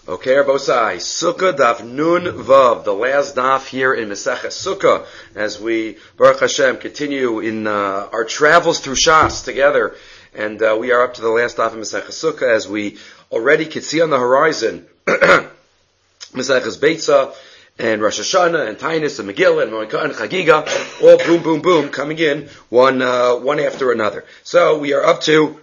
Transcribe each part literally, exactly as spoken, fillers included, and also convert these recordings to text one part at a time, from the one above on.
Okay, Rabosai, Sukkah Daf Nun Vav, the last daf here in Masechah Sukkah, as we, Baruch Hashem, continue in uh, our travels through Shas together, and uh, we are up to the last daf in Masechah Sukkah, as we already could see on the horizon, Masechah's Beitzah, and Rosh Hashanah, and Tainus, and Megillah, and Moed and Chagiga, all boom, boom, boom, coming in, one, uh, one after another. So, we are up to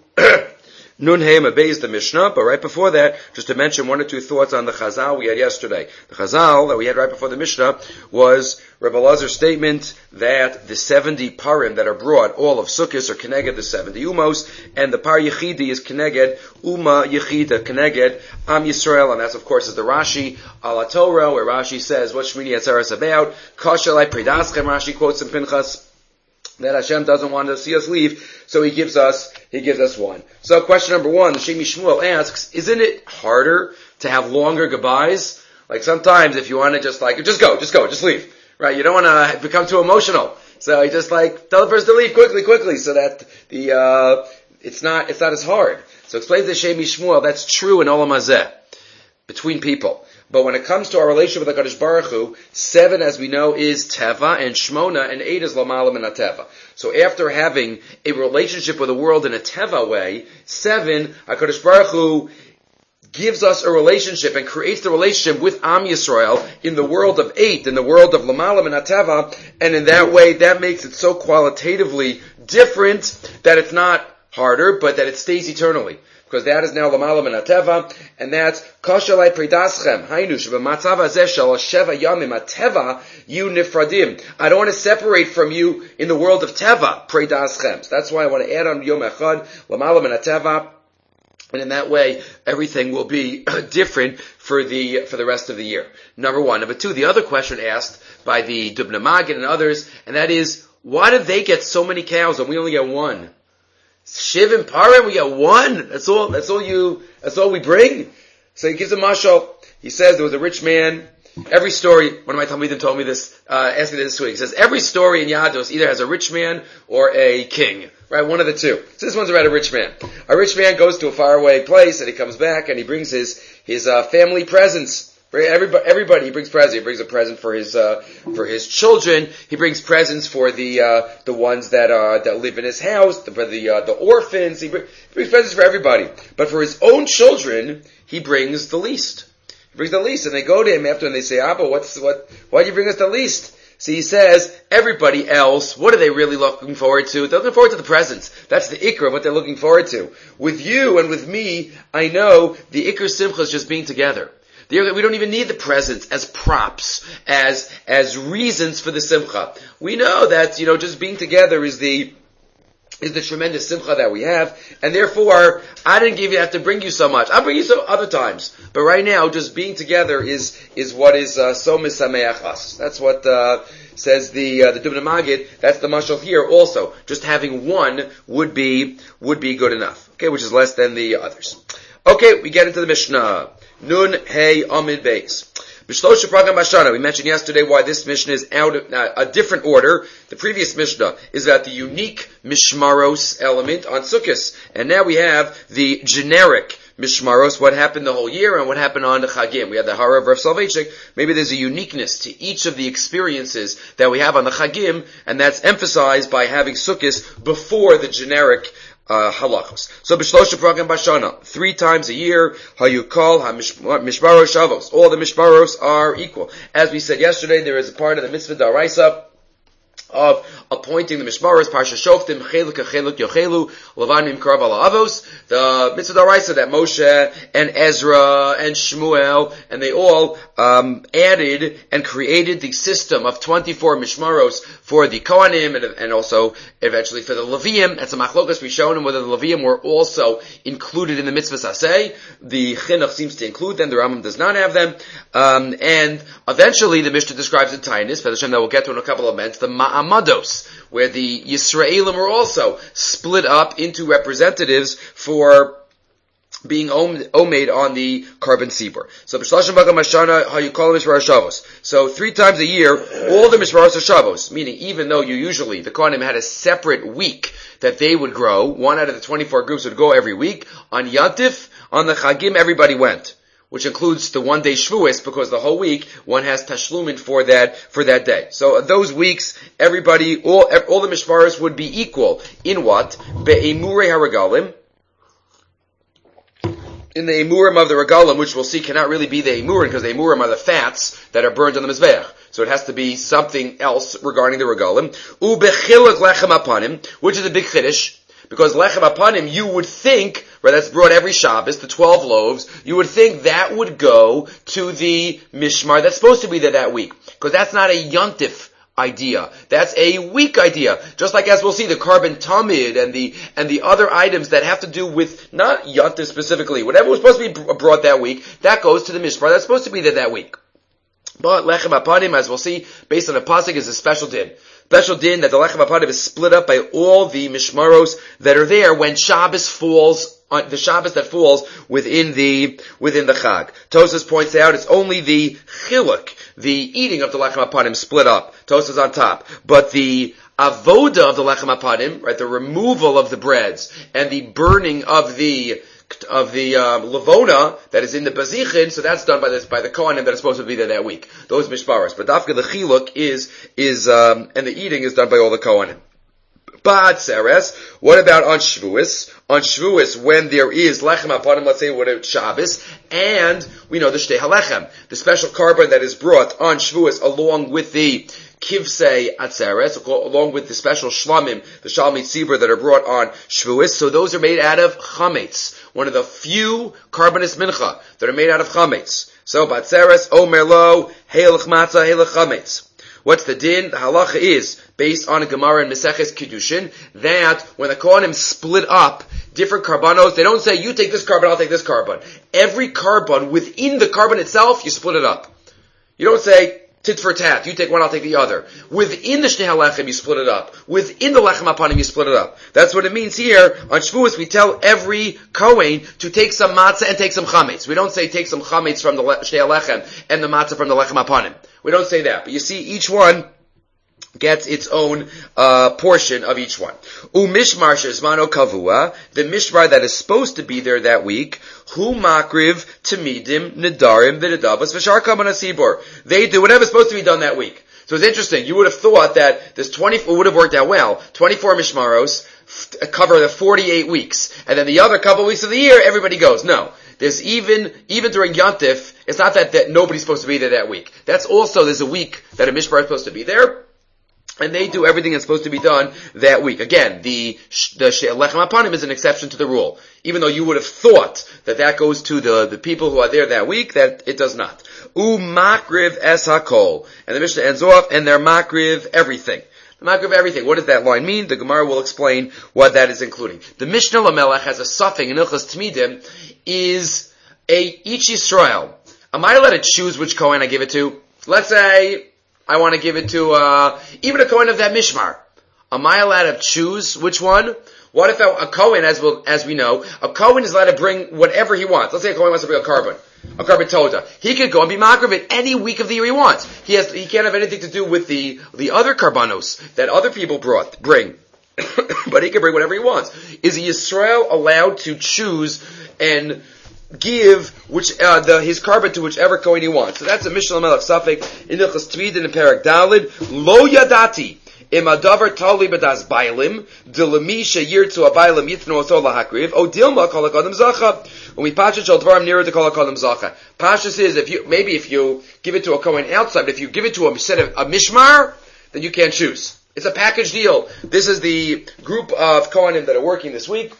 Nun Hey Mabez the Mishnah, but right before that, just to mention one or two thoughts on the Chazal we had yesterday. The Chazal that we had right before the Mishnah was Rebbe Lazar's statement that the seventy parim that are brought, all of Sukkot, are Keneged the seventy Umos, and the Par Yechidi is Keneged Uma Yechida, Keneged Am Yisrael, and that's of course is the Rashi Ala Torah, where Rashi says what Shmini Atzeret is about. Kashalai Predaschem, Rashi quotes in Pinchas, that Hashem doesn't want to see us leave, so He gives us, He gives us one. So question number one, the Shemi Shmuel asks, isn't it harder to have longer goodbyes? Like sometimes if you want to just like, just go, just go, just leave, right? You don't want to become too emotional. So you just like, tell the person to leave quickly, quickly, so that the, uh, it's not, it's not as hard. So explains the Shemi Shmuel, that's true in Olam Hazeh, between people. But when it comes to our relationship with HaKadosh Baruch Hu, seven, as we know, is Teva, and Shmona, and eight is Lamalam and Teva. So after having a relationship with the world in a Teva way, seven, HaKadosh Baruch Hu gives us a relationship and creates the relationship with Am Yisrael in the world of eight, in the world of Lamalam and Teva, and in that way, that makes it so qualitatively different that it's not harder, but that it stays eternally. Because that is now Lamalam and Ateva, and that's Kashalai Predaschem, Hainu, Shebamatzava Zeh Shel Sheva Yamim Ateva, you Nifradim. I don't want to separate from you in the world of Teva, Predaschem. So that's why I want to add on Yom Echad, Lamalam and Ateva, and in that way, everything will be different for the, for the rest of the year. Number one. Number two, the other question asked by the Dubna Magid and others, and that is, why did they get so many cows and we only get one? Shivim parim, we get one. That's all. That's all you. That's all we bring. So he gives a mashal. He says there was a rich man. Every story. One of my talmidim told me this. Uh, asked me this week. He says every story in Yadus either has a rich man or a king. Right, one of the two. So this one's about a rich man. A rich man goes to a faraway place and he comes back and he brings his his uh, family presents. Everybody, everybody, he brings presents. He brings a present for his, uh, for his children. He brings presents for the, uh, the ones that, uh, that live in his house, for the, uh, the orphans. He, bring, he brings presents for everybody. But for his own children, he brings the least. He brings the least. And they go to him after and they say, Abba, what's, what, why do you bring us the least? So he says, everybody else, what are they really looking forward to? They're looking forward to the presents. That's the ikr of what they're looking forward to. With you and with me, I know the ikr simcha is just being together. We don't even need the presents as props, as, as reasons for the simcha. We know that, you know, just being together is the, is the tremendous simcha that we have, and therefore, I didn't give you, have to bring you so much. I'll bring you some other times. But right now, just being together is, is what is, uh, so misameach us. That's what, uh, says the, uh, the Dubna Magid. That's the mashal here also. Just having one would be, would be good enough. Okay, which is less than the others. Okay, we get into the Mishnah. Nun Hey Amid Beis. B'shlosh Pragam Bashana. We mentioned yesterday why this Mishnah is out of uh, a different order. The previous Mishnah is about the unique Mishmaros element on Sukkos, and now we have the generic Mishmaros, what happened the whole year and what happened on the Chagim. We had the Harav Rav Soloveitchik. Maybe there's a uniqueness to each of the experiences that we have on the Chagim, and that's emphasized by having Sukkos before the generic Uh, halachos. So, b'shlosh pragam bashana, three times a year, hayukal ha-mishmaros shavos. All the mishmaros are equal. As we said yesterday, there is a part of the mitzvah d'oraisa of appointing the mishmaros, parsha shoftim, cheluk cheluk yochelu, levanim karav ala avos, the mitzvah d'oraisa that Moshe and Ezra and Shmuel, and they all um, added and created the system of twenty-four mishmaros for the Kohanim and, and also eventually for the Leviim. That's a machlokas we've shown them whether the Leviim were also included in the mitzvah saseh. The Chinuch seems to include them, the Rambam does not have them. Um, and eventually the Mishnah describes in Tainis, for the Shem that we'll get to in a couple of minutes, the Ma'amados, where the Yisraelim are also split up into representatives for being omed on the carbon seabor. So, b'shlashim bagam hashana, how you call them mishmaros shavos. So, three times a year, all the mishmaros are shavos, meaning even though you usually, the Kohanim had a separate week that they would grow, one out of the twenty-four groups would go every week, on Yantif, on the Chagim, everybody went. which includes the one day Shavuos, because the whole week one has tashlumin for that for that day. So those weeks, everybody, all all the mishmaros would be equal in what? Be'emurei haragalim. In the emurim of the regalim, which we'll see cannot really be the emurim, because the emurim are the fats that are burned on the mizbeach. So it has to be something else regarding the regalim. U'bechiluk lechem apanim, which is a big chiddush, because lechem apanim, you would think, right, that's brought every Shabbos, the twelve loaves, you would think that would go to the mishmar that's supposed to be there that week. Because that's not a yontif idea. That's a weak idea. Just like, as we'll see, the carbon tamid and the and the other items that have to do with not yontif specifically, whatever was supposed to be brought that week, that goes to the mishmar that's supposed to be there that week. But lechem apanim, as we'll see, based on the pasuk, is a special din. Special din that the lechem apanim is split up by all the mishmaros that are there when Shabbos falls on the Shabbos that falls within the within the Chag. Tosas points out it's only the chiluk, the eating of the lechem apanim, split up. Tosas on top, but the avoda of the lechem apanim, right, the removal of the breads and the burning of the of the um, levona that is in the bazichin, so that's done by this by the kohanim that is supposed to be there that week. Those mishparos, but dafka the chiluk is is um, and the eating is done by all the kohanim. But Seres, what about on Shavuos? On Shavuos, when there is lechem apanim, let's say what it's Shabbos, and we know the shtei halechem, the special carbon that is brought on Shavuos along with the kivsei atzeres, along with the special shlamim, the shalmei tzibur that are brought on Shavuos. So those are made out of chametz, one of the few karbanis mincha that are made out of chametz. So batzeres, omer lo, heilach matzah, heilach chametz. What's the din? The halacha is, based on a Gemara in Meseches Kiddushin, that when the Kohanim split up different karbanos, they don't say, you take this carbon, I'll take this carbon. Every carbon, within the carbon itself, you split it up. You don't say, tit for tat, you take one, I'll take the other. Within the Shnei HaLechem, you split it up. Within the Lechem Apanim, you split it up. That's what it means here. On Shavuos, we tell every Kohen to take some matzah and take some chametz. We don't say take some chametz from the Shnei HaLechem and the matzah from the Lechem Apanim. We don't say that. But you see, each one gets its own uh portion of each one. Umishmar shezmano kavua, the mishmar that is supposed to be there that week, hu makriv tamidim nedarim v'nedavos v'shar kaman asibor. They do whatever's supposed to be done that week. So it's interesting. You would have thought that this twenty it would have worked out well. twenty-four mishmaros f- cover the forty-eight weeks, and then the other couple weeks of the year, everybody goes. No. There's even, even during Yontif, it's not that, that nobody's supposed to be there that week. That's also, there's a week that a mishmar is supposed to be there, and they do everything that's supposed to be done that week. Again, the, the Lechem Apanim is an exception to the rule. Even though you would have thought that that goes to the, the people who are there that week, that it does not. U makriv es hakol. And the Mishnah ends off, and they're makriv everything. The makriv everything. What does that line mean? The Gemara will explain what that is including. The Mishnah Lamelech has a suffix in Ilchas Tmidim, is a each Yisrael. Am I allowed to choose which Kohen I give it to? Let's say I want to give it to uh even a Kohen of that Mishmar. Am I allowed to choose which one? What if a, a Kohen, as we'll, as we know, a Kohen is allowed to bring whatever he wants. Let's say a Kohen wants to bring a carbon, a carbon toda. He could go and be makriv it any week of the year he wants. He has, he can't have anything to do with the the other karbanos that other people brought bring. But he can bring whatever he wants. Is Yisrael allowed to choose and give which uh, the his carbon to whichever Kohen he wants? So that's a Mishnah Melech Safek in Ilchas Tvidin in Perek Dalid. Lo yadati im adavar tali b'das bailim dilemi sheyirtzu abaylim yitnu oso lahakriv o dilma kol hakadam zacha. When we pasha shel dvarim nearer to kol hakadam zacha. Pasha says if you maybe if you give it to a Kohen outside, but if you give it to a set of a mishmar, then you can't choose. It's a package deal. This is the group of Kohanim that are working this week,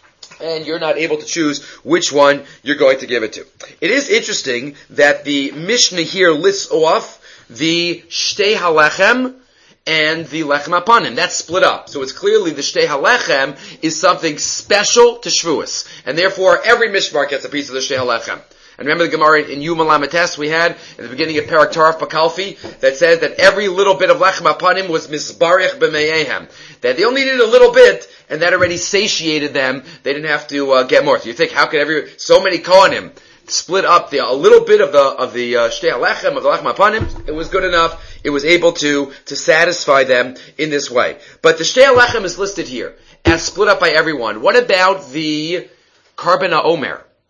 and you're not able to choose which one you're going to give it to. It is interesting that the Mishnah here lists off the Shtei HaLechem and the Lechem Apanim. That's split up. So it's clearly the Shtei HaLechem is something special to Shavuos, and therefore every Mishmar gets a piece of the Shtei HaLechem. And remember the Gemara in Yuma Lamites we had in the beginning of Parak Taraf Bakalfi that says that every little bit of Lechem Apanim was Mizbarich B'meyehem. That they only needed a little bit, and that already satiated them. They didn't have to uh, get more. So you think, how could every so many Kohanim split up the a little bit of the of the uh, Shtei HaLechem of the Lechem Apanim? It was good enough. It was able to to satisfy them in this way. But the Shtei HaLechem is listed here as split up by everyone. What about the Karban HaOmer?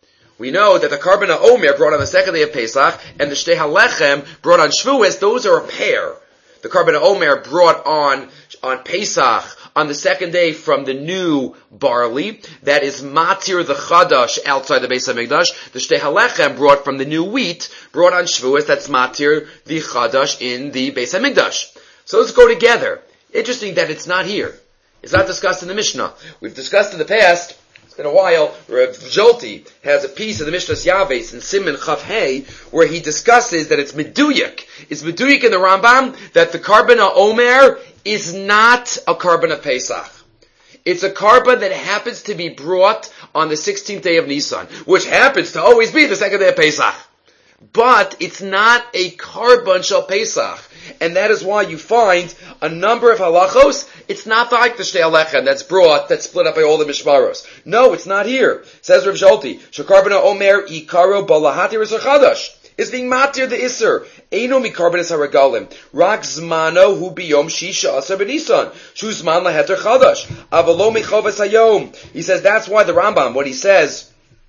we know that the Karban HaOmer brought on the second day of Pesach, and the Shtei HaLechem brought on Shavuos, those are a pair. The Karban HaOmer brought on, on Pesach, on the second day from the new barley, that is Matir the Chadash outside the Beis HaMikdash. The Shtei HaLechem brought from the new wheat, brought on Shavuos, that's Matir the Chadash in the Beis HaMikdash. So let's go together. Interesting that it's not here. It's not discussed in the Mishnah. We've discussed in the past, it's been a while, Rav Jolti has a piece of the Mishnah's Yaves in Siman Chaf Hey, where he discusses that it's Meduyak. It's Meduyak in the Rambam that the Karban HaOmer is not a Karban of Pesach. It's a Karban that happens to be brought on the sixteenth day of Nisan, which happens to always be the second day of Pesach. But it's not a Karban Shel Pesach. And that is why you find a number of halachos. It's not like the Shtei HaLechem that's brought, that's split up by all the mishmaros. No, it's not here. Says Rav Jolti, Shekarban HaOmer ikaro balahatir chadash. It's being matir the iser. Eino mikarban es haragalim. Rak zmano hu biyom shisha asar b'nisan. Shu zman laheter chadash. Avalo mechovas hayom. He says that's why the Rambam, what he says,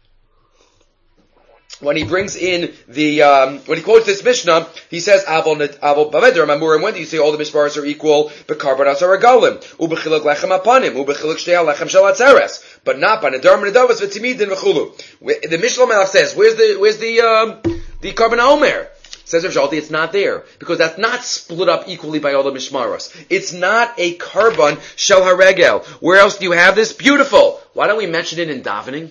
when he brings in the, um, when he quotes this Mishnah, he says, Avol Baveder Mamurim, when do you say all the Mishparos are equal? Bekarbanas are regalim. Ubechiluk lechem apanim. Ubechiluk shtei lechem shel atzeres. But not by Nadar Menadavas v'timidin v'chulu. The Mishnah Melech says, where's the, where's the, um, the Karban HaOmer? Says Rav Jolti, it's not there. Because that's not split up equally by all the Mishmaros. It's not a Karban shel haregel. Where else do you have this? Beautiful. Why don't we mention it in davening?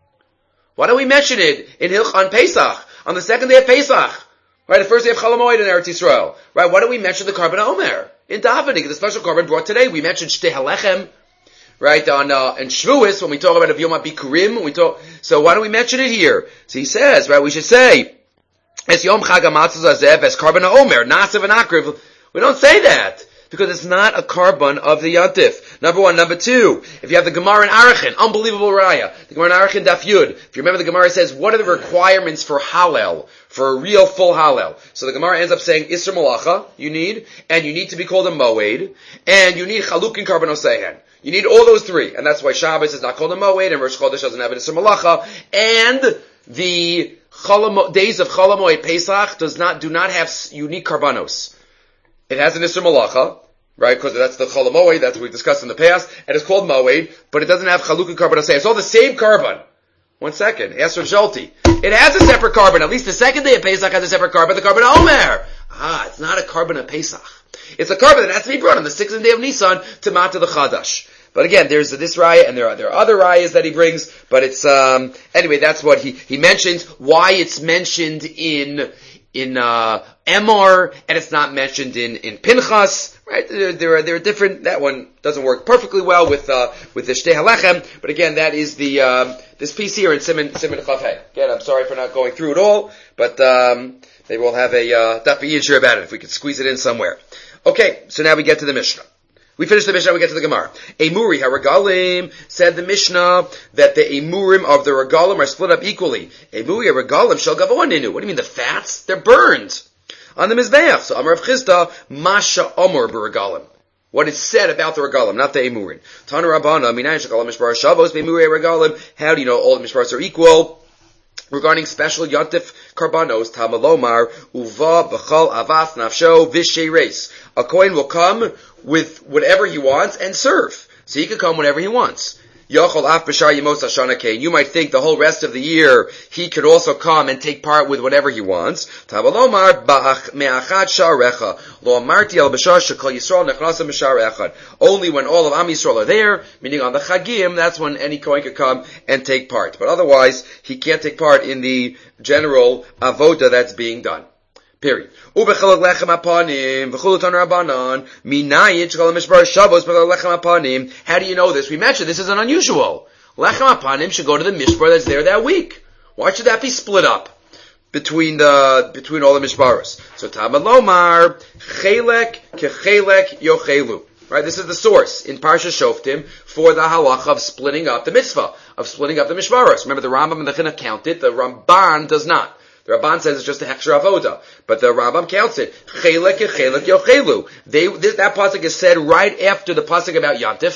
Why don't we mention it in Hilch on Pesach, on the second day of Pesach, right? The first day of Chol HaMoed in Eretz Yisrael, right? Why don't we mention the Karban HaOmer in davening, the special Karban brought today? We mentioned Shtei HaLechem, right? On uh, in Shavuos when we talk about Yom HaBikurim, when we talk. So why don't we mention it here? So he says, right? We should say es Yom Chag HaMatzos Hazev es Karban HaOmer Nasav and Akriv. We don't say that. Because it's not a Karban of the Yantif. Number one. Number two, if you have the Gemara in Arachin, unbelievable raya. The Gemara in Arachin Daf Yud. If you remember, the Gemara says, what are the requirements for Hallel? For a real full Hallel? So the Gemara ends up saying, Isser Malacha, you need, and you need to be called a Moed, and you need Chaluk and Karban Osehen. You need all those three. And that's why Shabbos is not called a Moed, and Rosh Chodesh doesn't have an Isser Malacha, and the Cholamo, days of Chol HaMoed Pesach does not, do not have unique Karbanos. It has an Isser Malacha, right? Because that's the Chol HaMoed, that's what we discussed in the past, and it's called Moed, but it doesn't have Chaluk and Karban Oseh. It's all the same Karban. One second, ask Rav Jolti. It has a separate Karban. At least the second day of Pesach has a separate Karban, the Karban HaOmer. Ah, it's not a Karban of Pesach. It's a Karban that has to be brought on the sixth day of Nisan to Mata the Chadash. But again, there's this raya, and there are, there are other rayas that he brings, but it's, um, anyway, that's what he, he mentions, why it's mentioned in, in, uh, Emor, and it's not mentioned in, in Pinchas, right? There, there are, there are different, that one doesn't work perfectly well with, uh, with the Shtei HaLechem, but again, that is the, um, this piece here in Siman, Siman Chaf Hey. Again, I'm sorry for not going through it all, but, um, maybe we'll have a, uh, Daf Yishur about it, if we could squeeze it in somewhere. Okay, so now we get to the Mishnah. We finish the Mishnah, we get to the Gemara. Emuri HaRegalim, said the Mishnah that the Emurim of the Regalim are split up equally. Emuri HaRegalim shall gavoa ninu. What do you mean the fats? They're burned on the Mizbeach. So Amar of Chisda, Masha Amor B'Regalim. What is said about the Regalim, not the Emurim. Tana Rabbana, Minayin Shekalam Mishbar Shavos, Emuri HaRegalim. How do you know all the Mishbars are equal? Regarding special Yontif Karbanos, Tamalomar, Uva, B'chal, Avas, Nafsho, Vishay Reis. A coin will come with whatever he wants and serve. So he can come whenever he wants. Yochol af b'shar yemos hashana kein. You might think the whole rest of the year he could also come and take part with whatever he wants. Tavalomar me'achad sharecha lo amarti al b'shar shekol Yisrael nechnasa b'shar echad. Only when all of Am Yisrael are there, meaning on the Chagim, that's when any kohen could come and take part. But otherwise, he can't take part in the general avoda that's being done. Period. Ubechalok lechem apanim, v'chulutan rabbanon, minayin shekol mishbar shavos bechalok lechem apanim. How do you know this? We mentioned this is an unusual. Lechem apanim should go to the mishbar that's there that week. Why should that be split up between the between all the mishbaros? So Tamalomar, chelek kechelek yochelu. Right, this is the source in Parsha Shoftim for the halacha of splitting up the mitzvah, of splitting up the mishbaros. Remember, the Rambam and the Chinuch count it, the Ramban does not. The Ramban says it's just a hechsher avoda, but the Rambam counts it. Chelek chelek yochelu. They this, that pasuk is said right after the pasuk about Yantif,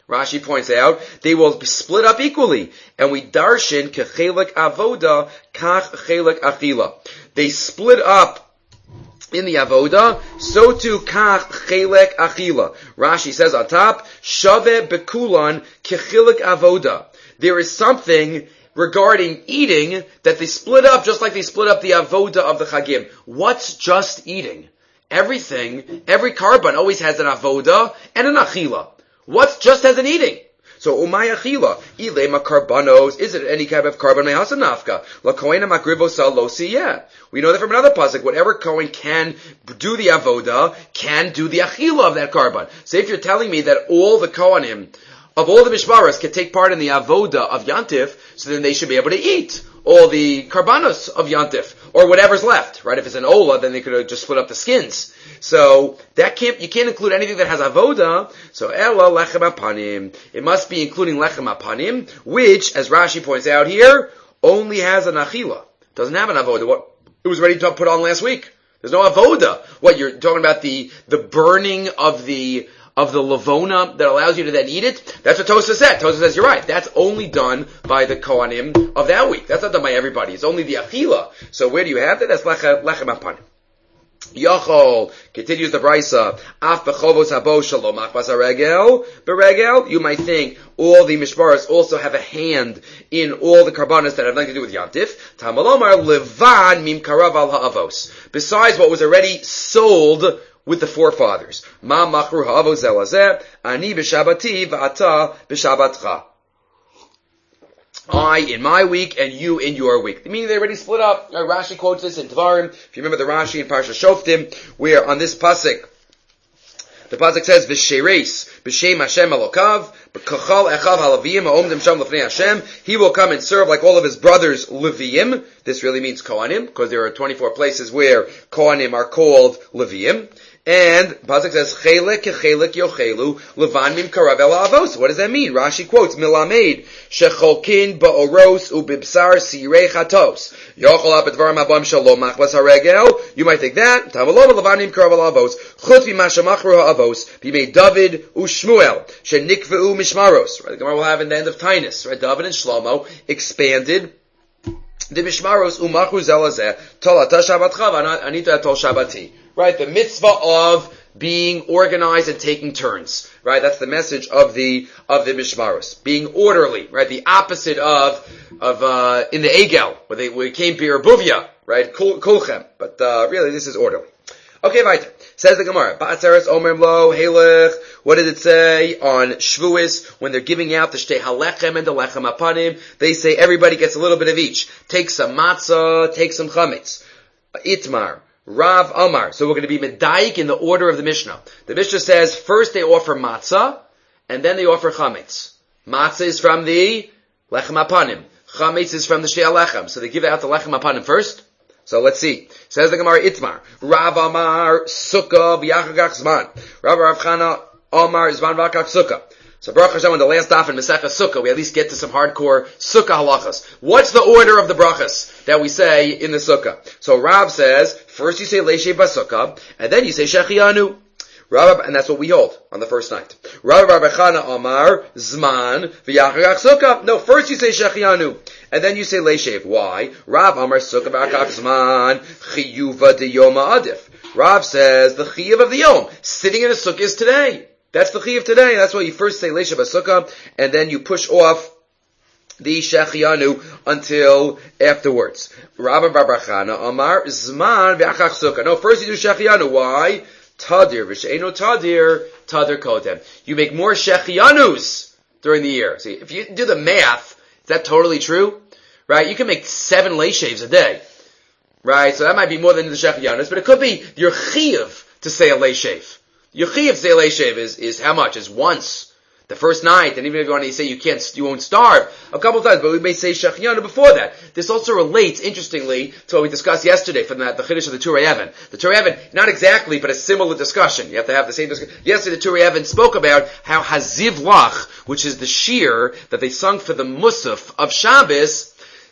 Rashi points out, they will be split up equally. And we darshan kechelek avoda kach chelek achila. They split up in the avoda, so too kach chelek achila. Rashi says on top, shave bekulan kechelek avoda. There is something regarding eating that they split up just like they split up the avoda of the chagim. What's just eating? Everything, every carbon always has an avoda and an achila. What's just as an eating? So umay achila, ilema karbanos. Is it any kind of carbon? Mehasa nafka la kohen makrivo sal lo siyeh. We know that from another pasuk. Whatever kohen can do the avoda can do the achila of that carbon. So if you're telling me that all the kohanim of all the mishmaros can take part in the avoda of yantif, so then they should be able to eat all the karbanos of yantif, or whatever's left, right? If it's an ola, then they could have just split up the skins. So that can't, you can't include anything that has avoda. So ela lechem apanim. It must be including lechem apanim, which, as Rashi points out here, only has an achila. Doesn't have an avoda. What it was ready to put on last week. There's no avoda. What, you're talking about the the burning of the of the lavona that allows you to then eat it? That's what Tosa said. Tosa says, you're right. That's only done by the Kohanim of that week. That's not done by everybody. It's only the Achila. So where do you have that? That's Lechem Apanim. Yachol continues the brisa. Af bechovos habo shalom achbas haregel beregel. You might think all the mishmaros also have a hand in all the karbanos that have nothing to do with yantif. Tamalomar levan mim karav al haavos. Besides what was already sold with the forefathers. Ma machru ha'avos zelazeh ani b'shabati v'ata b'shabatcha. I in my week and you in your week. Meaning they already split up. Uh, Rashi quotes this in Tvarim. If you remember the Rashi in Parsha Shoftim, where on this pasuk, the pasuk says, "V'shereis b'shem Hashem Elokav b'kachal echav haLeviyim ha'omdim sham lefnei Hashem." He will come and serve like all of his brothers Leviyim. This really means Kohanim, because there are twenty-four places where Kohanim are called Leviyim. And pasuk says, "Chelek kechelek yochelu levan mim karav el avos." What does that mean? Rashi quotes, "Milamed shecholkin ba'oros ubibsar sirei chatos yochol apetvarim habam shalom machbas haregel." You might think that tamalom levan mim karav el avos chutz mimashemachru haavos b'mei David u'Shmuel shenikveu mishmaros. Right, the Gemara will have in the end of Tainus. Right, David and Shlomo expanded the mishmaros u'machru zelazeh tolata shabbatcha v'anita tol shabbati. Right, the mitzvah of being organized and taking turns. Right, that's the message of the of the mishmaros, being orderly. Right, the opposite of of uh, in the Egel where they where it came Buvia. Right, kulchem. But uh, really, this is orderly. Okay, weiter. Says the Gemara. Ba'atzeres omer lo helech. What did it say on Shvuos when they're giving out the shtei halechem and the lechem apanim? They say everybody gets a little bit of each. Take some matzah, take some chametz. Itmar. Rav Amar. So we're going to be medayik in the order of the Mishnah. The Mishnah says first they offer matzah, and then they offer chametz. Matzah is from the lechem apanim. Chametz is from the shtei halechem. So they give out the lechem apanim first. So let's see. Says the Gemara Itmar. Rav Amar sukkah v'yachagach zman. Rav Rav Chana Amar zman v'yachagach sukkah. So Baruch Hashem, on the last daf in Masechah Sukkah, we at least get to some hardcore Sukkah halachas. What's the order of the brachas that we say in the Sukkah? So Rav says, first you say Leishe Basukkah, and then you say Shechianu. Rav, and that's what we hold on the first night. Rav Rav Chana Amar Zman v'Yachagach Sukkah. No, first you say Shechianu, and then you say Leishev. Why? Rav Amar Sukkah v'Yachagach Zman Chiyuva de Yoma Adif. Rav says the Chiyuv of the Yom, sitting in a Sukkah is today. That's the chiyuv today. That's why you first say Leisha Basukkah, and then you push off the Shechianu until afterwards. Rabbi Barbachana Amar Zman v'Achach Sukkah. No, first you do Shechianu. Why? Tadir v'she'eno Tadir Tadir Kodem. You make more Shechianus during the year. See, if you do the math, is that totally true? Right? You can make seven Leishavs a day. Right? So that might be more than the Shechianus, but it could be your chiyuv to say a Leishav. Your chiyuv say leishev is, is how much? Is once. The first night, and even if you want to say you can't, you won't starve, a couple of times, but we may say shechianu before that. This also relates, interestingly, to what we discussed yesterday from the, the Chiddush of the Turei Even. The Turei Even, not exactly, but a similar discussion. You have to have the same discussion. Yesterday the Turei Even spoke about how Haziv Lach, which is the shir that they sung for the Musaf of Shabbos,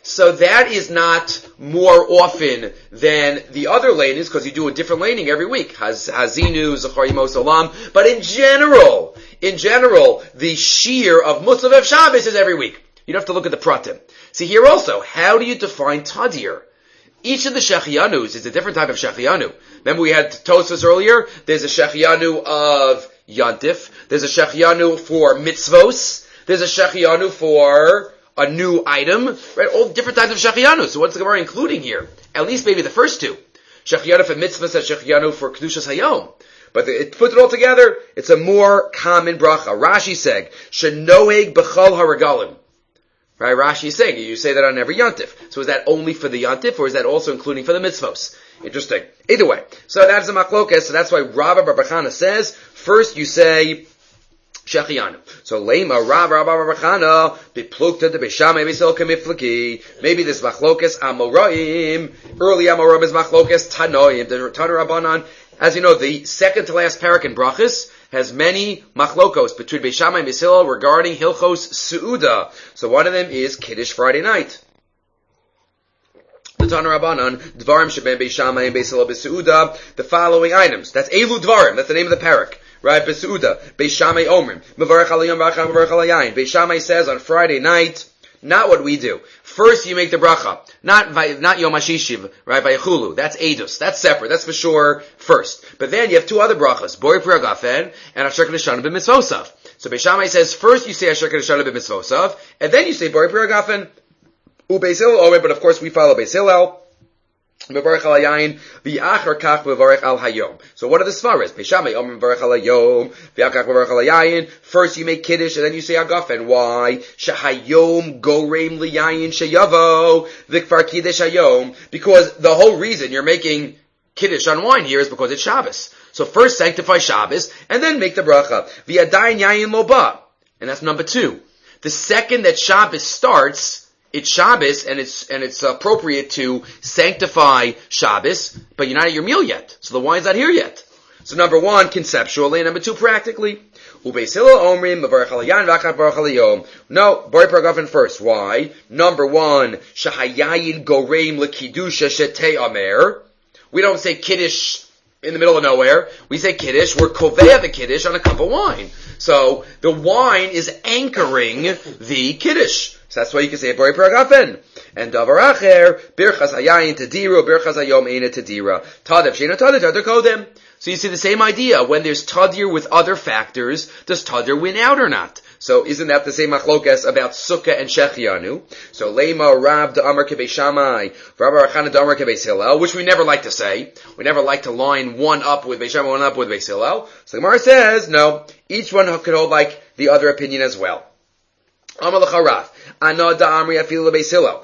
So that is not more often than the other lanings, because you do a different laning every week. Haz, hazinu, zachar yimos olam. But in general, in general, the shear of Musaf of Shabbos is every week. You don't have to look at the pratim. See here also, how do you define tadir? Each of the shechianus is a different type of shechianu. Remember we had Tosfos earlier? There's a shechianu of yantif. There's a shechianu for mitzvos. There's a shechianu for a new item, right? All different types of shechianu. So what's the Gemara including here? At least maybe the first two. Shechianu for mitzvahs and shechianu for kedushas hayom. But the, it put it all together, it's a more common bracha. Rashi said, "Shenoeg b'chol haragalim." Right? Rashi is saying you say that on every yantif. So is that only for the yantif, or is that also including for the mitzvos? Interesting. Either way, so that's a machlokas. So that's why Rabba Bar Chana says first you say shechianu. So lema Rav Rabba Bar Chana biplukta de beishamai beisil kamiflaki. Maybe this machlokas amoraim. Early amoraim is machlokas tanoim. The Tana Rabbanan. As you know, the second to last parak in Brachos has many machlokos between Beis Shammai and Beis Hillel regarding Hilchos Su'uda. So one of them is Kiddush Friday night. The Tana Rabbanan, Dvarim Sheben Beis Shammai and Beis Hillel B'Su'uda, the following items. That's Elu Dvarim, that's the name of the parak. Right, B'Su'uda, Beis Shammai Omrim, Mevarech Al Yom V'Achar Mevarech Al Yayin. Beis Shammai says on Friday night, not what we do. First you make the bracha. Not, not Yom HaShishiv, right, Vayechulu. That's Eidos. That's separate. That's for sure first. But then you have two other brachas. Bori Pri Hagafen and Asher Kedeshanu B'Mitzvosav. So Beis Shammai says first you say Asher Kedeshanu B'Mitzvosav, and then you say Bori Pri Hagafen. U'Beis Hillel Omer, but of course we follow Beis Hillel. Mevarech al hayayin, v'achar kach mevarech al hayom. So what are the svaras? Beis Shammai omer mevarech al hayom, v'achar mevarech al hayayin. First you make kiddush and then you say agafen. Why? Shehayom goreim liyayin sheyavo v'kfar kiddush hayom. Because the whole reason you're making kiddush on wine here is because it's Shabbos. So first sanctify Shabbos and then make the bracha. V'yadayin yayin loba. And that's number two. The second that Shabbos starts, it's Shabbos, and it's and it's appropriate to sanctify Shabbos, but you're not at your meal yet, so the wine's not here yet. So number one, conceptually, and number two, practically. Ubeis Hillel omrim mevarech al hayayin v'achar mevarech al hayom. No, bori pri hagafen first. Why? Number one, shahayayin goreim lekidusha shetei amer. We don't say kiddush in the middle of nowhere. We say kiddush. We're kovea the kiddush on a cup of wine. So the wine is anchoring the kiddush. So that's why you can say Bori Pri Hagafen. And Davar Acher, Birchas Hayayin Tadira, Birchas Hayom Eina Tadira. Tadev Sheina Tadev Tadev Kodem. So you see the same idea. When there's Tadir with other factors, does Tadir win out or not? So isn't that the same machlokas about Sukkah and Shechianu? So Lema Rav da Amar Kebei Shammai, Rav Arachana da Amar Kebei Hillel, which we never like to say. We never like to line one up with Beis Shammai, one up with Beis Hillel. So the Gemara says, no, each one could hold like the other opinion as well. Amar l'charav, Ana da Amri afilu Beis Hillel.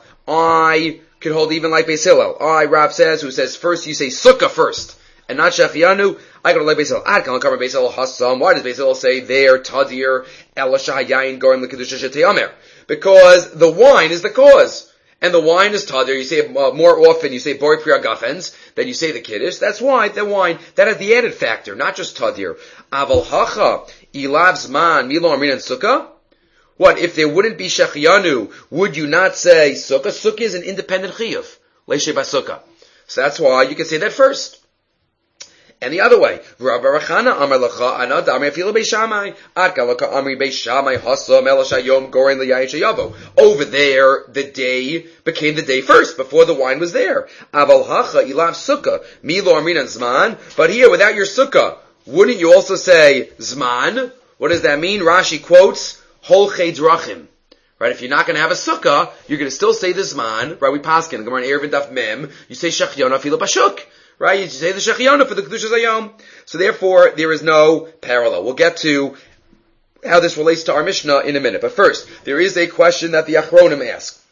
I could hold even like Beis Hillel. I, Rav says, who says first you say Sukkah first, and not Shechianu, I could like Beis Hillel. Ad kan l'kamar Beis Hillel hasam. Why does Beis Hillel say there, Tadir, Ela shahayayin gorim l'kedusha shetei amer? Because the wine is the cause. And the wine is Tadir. You say uh, more often, you say Bori Pri Hagafens, then you say the Kiddush. That's why the wine, that has the added factor, not just Tadir. Aval hacha, ilav zman, milo amrin and Sukkah? What, if there wouldn't be Shechianu, would you not say Sukkah? Sukkah is an independent chiyuv. Leishe Basukkah. So that's why you can say that first. And the other way, Rav Arachana Amar Lacha Anad Amar Afilu Beis Shammai Ad Galaka Amri Beis Shammai Hasam El Shayom Goren Liyayin Sheyavo. Over there, the day became the day first before the wine was there. Aval Hacha Ilav Sukkah Milo Amrinan Zman. But here, without your Sukkah, wouldn't you also say Zman? What does that mean? Rashi quotes Holchei Drachim. Right, if you're not going to have a sukkah, you're going to still say the zman. Right, we paskin. Gemara Erevin Daf Mem. You say Shechianu Afilu Bashuk. Right, you say the Shechianu for the Kedushas Hayom. So therefore, there is no parallel. We'll get to how this relates to our Mishnah in a minute. But first, there is a question that the Achronim ask.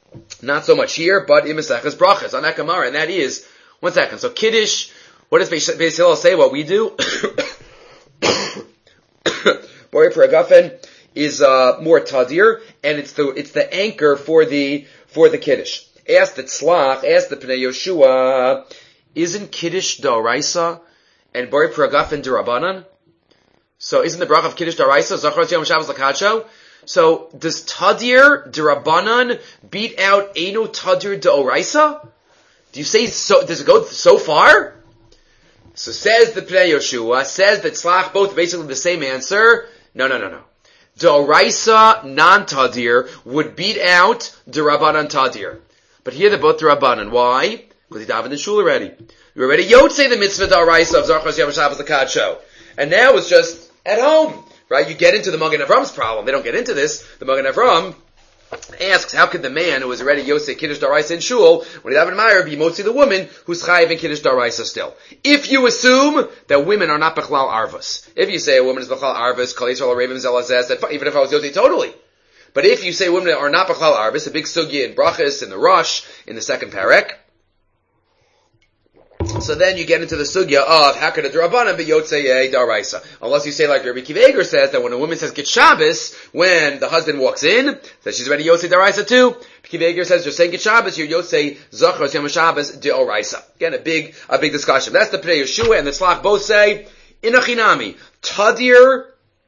Not so much here, but in Maseches Brachas on that Gemara, and that is one second. So Kiddush. What does Beis Hillel say? What we do? Bori Pri Hagafen is uh, more tadir, and it's the it's the anchor for the for the kiddush. Ask the tzlach, ask the Pnei Yoshua, isn't kiddush d'oraisa and Bori Pri Hagafen d'Rabbanan? So isn't the bracha of kiddush d'oraisa Zachar Yom Shabbos Lakacho? So, does Tadir D'Rabbanan beat out Eino Tadir D'Oraisa? Do you say so, does it go so far? So says the Pnei Yoshua, says that Tzlach, both basically the same answer. No, no, no, no. D'Oraisa non-Tadir would beat out D'Rabbanan Tadir. But here they're both D'Rabbanan. Why? Because he davened in shul already. You already Yotzei the mitzvah D'Oraisa of Zarchos Yom Shabbos L'Kadsho. And now it's just at home. Right? You get into the Magen Avram's problem. They don't get into this. The Magen Avram asks, how could the man who was already Yosei Kiddush Daraisa in shul, when he davened Meir, be Motzi the woman who's Chayiv in Kiddush Daraisa still? If you assume that women are not Bechlal Arvus. If you say a woman is Bechlal Arvus, Kol Yisrael Ravim Zelazes, that even if I was Yosei, totally. But if you say women are not Bechlal Arvus, a big sugya in Brachas, in the Rosh, in the second Parek, so then you get into the sugya of how could a D'Rabbanan be Yotzei Daraisa? Unless you say like Rabbi Akiva Eiger says that when a woman says Get Shabbos, when the husband walks in, that she's ready Yotzei Daraisa too. Akiva Eiger says just saying Get Shabbos, you're Yotzei Zachros Yom Shabbos D'Oraisa. Again, a big, a big discussion. That's the Pnei Yeshua and the Tzlach both say Inachinami Tadir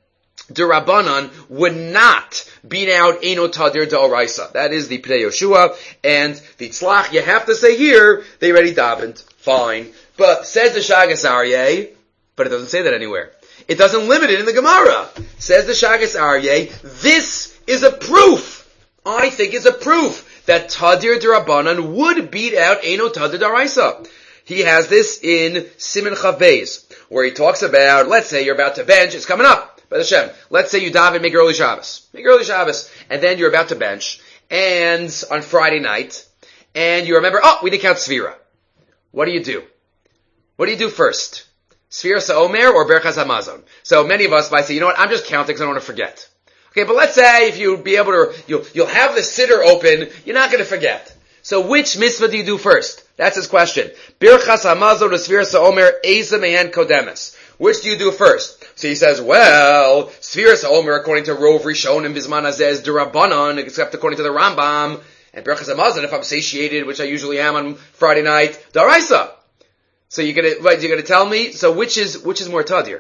D'Rabbanan would not beat out Eino Tadir D'Oraisa. That is the Pnei Yeshua and the Tzlach. You have to say here they already davened. Fine. But says the Shagas Aryeh, but it doesn't say that anywhere. It doesn't limit it in the Gemara. Says the Shagas Aryeh, this is a proof. I think it's a proof that Tadir D'Rabbanan would beat out Eino Tadir D'Oraisa. He has this in Siman Chav Beis, where he talks about, let's say you're about to bench, it's coming up, by Hashem. Let's say you daven, make early Shabbos. Make early Shabbos. And then you're about to bench, and on Friday night, and you remember, oh, we didn't count Sfira. What do you do? What do you do first? Sfiras HaOmer or Berachas HaMazon? So many of us might say, you know what, I'm just counting because I don't want to forget. Okay, but let's say if you'll be able to, you'll, you'll have the siddur open, you're not going to forget. So which mitzvah do you do first? That's his question. Berachas HaMazon or Sfiras HaOmer, Eza Mehen Kodemes. Which do you do first? So he says, well, Sfiras HaOmer, according to Rov Rishon and Bizman Hazeh, is D'Rabbanan, except according to the Rambam, and Berachas HaMazon, if I'm satiated, which I usually am on Friday night, D'Oraisa. So you're gonna, right, you're gonna tell me, so which is, which is more Tadir?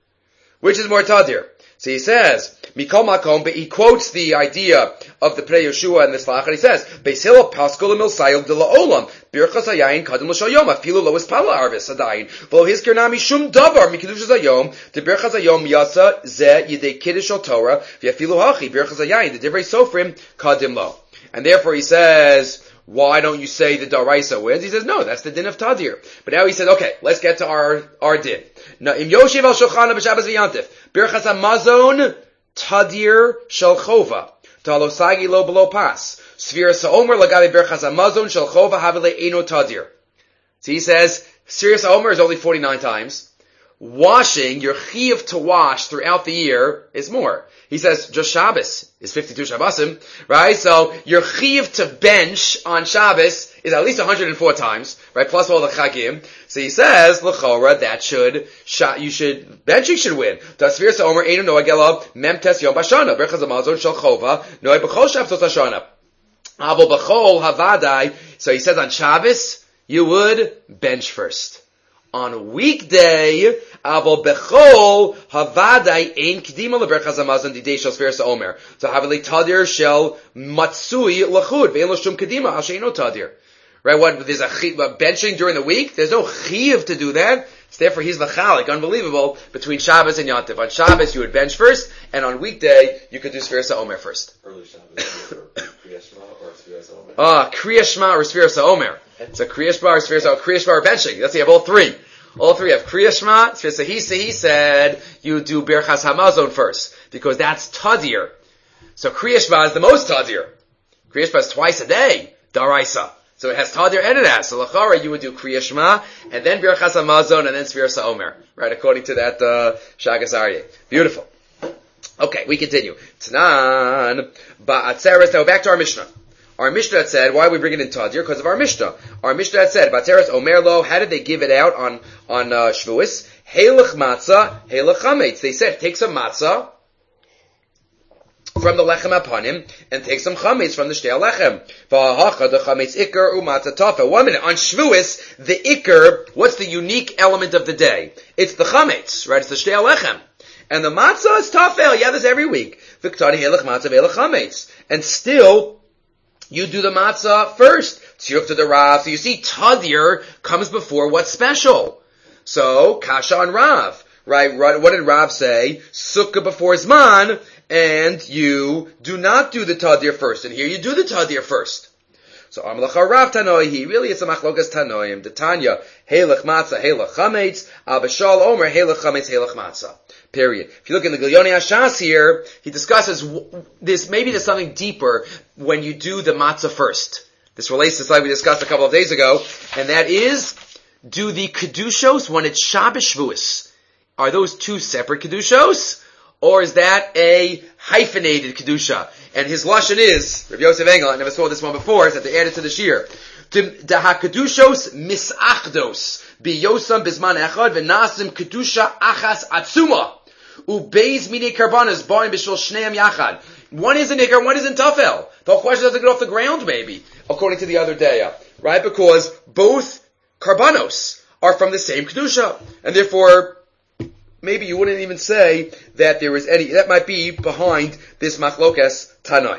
Which is more Tadir? So he says, Mikol Makom, but he quotes the idea of the Pnei Yeshua and the Tzlach, and he says, Beis Hillel Paskol Milsayil de La'olam, Birchas Hayayin Kadam L'Shayom, Afilu Lois Pala Arvis Hadayin, V'lo Hizkir Nami Shum Davar, Mikiddush Hayom, De Birchas Hayom Yasa, Ze Yidei Kiddush Al Torah, V'afilu Hachi, Birchas Hayayin, De Divrei Sofrim, Kadim Lo. And therefore he says, why don't you say the D'Oraisa wins? He says, no, that's the din of Tadir. But now he says, okay, let's get to our, our din. Now, Im Yoshev al Shochana b'Shabbos v'Yantif, Birchas HaMazon, Tadir shel Chova, Talosagi lo below pas, Sfiras HaOmer lagabi Birchas HaMazon shel Chova havile Eino Tadir. So he says, Sfiras HaOmer is only forty-nine times. Washing, your chiyuv to wash throughout the year is more. He says, just Shabbos is fifty-two Shabbosim, right? So, your chiyuv to bench on Shabbos is at least one hundred four times, right? Plus all the chagim. So he says, l'chora, that should, you should, benching should win. Tasfir sa'omer, einu noa gela, memtes yom bashana, berchaz amazon shel chova, noa b'chol shabtos hashana. Avo b'chol havadai. So he says on Shabbos, you would bench first. On weekday, avo bechol havadai ein k'dima leberchas hamazon didei shel sfiras haomer. So havili tadir shel matsui lachud ve'en lo shum k'dima al she'eno tadir. Right? What there's a, a benching during the week. There's no chiyuv to do that. So therefore, he's l'chalik, unbelievable, between Shabbos and Yontif. On Shabbos, you would bench first, and on weekday, you could do sfiras haomer first. Early Shabbos, or Kriya Shema or sfiras haomer. Ah, Kriya Shema or sfiras haomer. So Kriya Shema or sfiras haomer, Kriya Shema or benching. That's, you have all three. All three have Kriya Shema. So he, he said, you do Birchas HaMazon first, because that's Tadir. So Kriya Shema is the most Tadir. Kriya Shema is twice a day, D'Oraisa. So it has Tadir and it has. So L'chara, you would do Kriya Shema, and then Birchas HaMazon, and then Sfiras HaOmer. Right, according to that, uh, Shagas Aryeh. Beautiful. Okay, we continue. Tanan, Ba'atzeres, now back to our Mishnah. Our Mishnah had said, why are we bringing in Tadir? Because of our Mishnah. Our Mishnah had said, Bateres Omer Lo, how did they give it out on, on, uh, Shavuos? Heilach Matzah, Heilach Chametz. They said, take some Matzah from the Lechem Apanim, and take some Chametz from the Shtei Lechem. V'hacha, the Chametz Iker, U'matzah Tafa. One minute, on Shavuos, the Iker, what's the unique element of the day? It's the Chametz, right? It's the Shtei Lechem. And the matzah is tafel. You have this every week. V'ktani helech matzah ve'helech chametz. And still, you do the matzah first. Tziruf to the Rav. So you see, tadir comes before what's special. So, kasha on Rav. Right? What did Rav say? Sukkah before Zman, and you do not do the tadir first. And here you do the tadir first. So, Amlacha Rav Tanoihi, really it's a machlokas Tanoim. The Tanya, Helech Matzah, Helech Chametz, Abishal Omer, Helech Chametz, Helech Matzah. Period. If you look in the Gilyoni Hashas here, he discusses this, maybe there's something deeper when you do the matzah first. This relates to something we discussed a couple of days ago, and that is, do the Kedushos when it's Shabbos Shavuos. Are those two separate Kedushos? Or is that a hyphenated Kedusha? And his lashon is, Rabbi Yosef Engel, I never saw this one before, is that they added to the shir. The ha-Kedushos misachdos, biyosam bizman echad, v'nasim Kedusha achas atzuma, ubeis mini karbanas, barim b'shul shneim yachad. One is in Iker, one is in Tafel. The whole question doesn't get off the ground, maybe, according to the other day, right? Because both karbanos are from the same Kedusha. And therefore, maybe you wouldn't even say that there is any, that might be behind this machlokas Tanai.